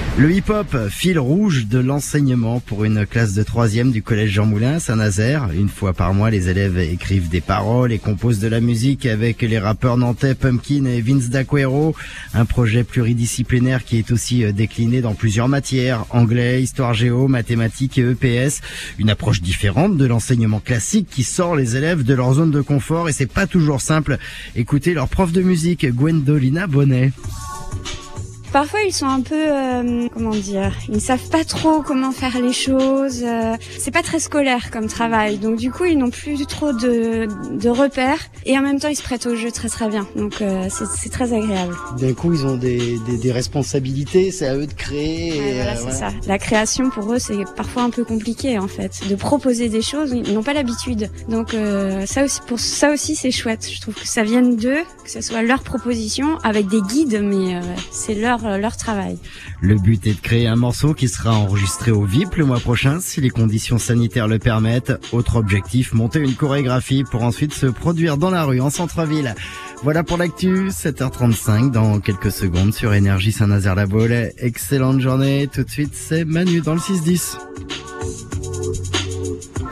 Le hip-hop, fil rouge de l'enseignement pour une classe de 3e du collège Jean Moulin à Saint-Nazaire. Une fois par mois, les élèves écrivent des paroles et composent de la musique avec les rappeurs nantais Pumpkin et Vince D'Aquero. Un projet pluridisciplinaire qui est aussi décliné dans plusieurs matières, anglais, histoire géo, mathématiques et EPS. Une approche différente de l'enseignement classique qui sort les élèves de leur zone de confort et c'est pas toujours simple. Écoutez leur prof de musique, Gwendolina Bonnet. Parfois ils sont un peu, ils ne savent pas trop comment faire les choses. C'est pas très scolaire comme travail, donc du coup ils n'ont plus trop de repères et en même temps ils se prêtent au jeu très très bien. Donc c'est très agréable. D'un coup ils ont des responsabilités, c'est à eux de créer. Voilà, c'est ça. La création pour eux c'est parfois un peu compliqué en fait, de proposer des choses, ils n'ont pas l'habitude. Donc ça aussi c'est chouette. Je trouve que ça vienne d'eux, que ce soit leur proposition avec des guides, mais c'est leur travail. Le but est de créer un morceau qui sera enregistré au VIP le mois prochain si les conditions sanitaires le permettent. Autre objectif, monter une chorégraphie pour ensuite se produire dans la rue en centre-ville. Voilà pour l'actu, 7h35 dans quelques secondes sur Énergie Saint-Nazaire-la-Baule. Excellente journée, tout de suite c'est Manu dans le 6-10.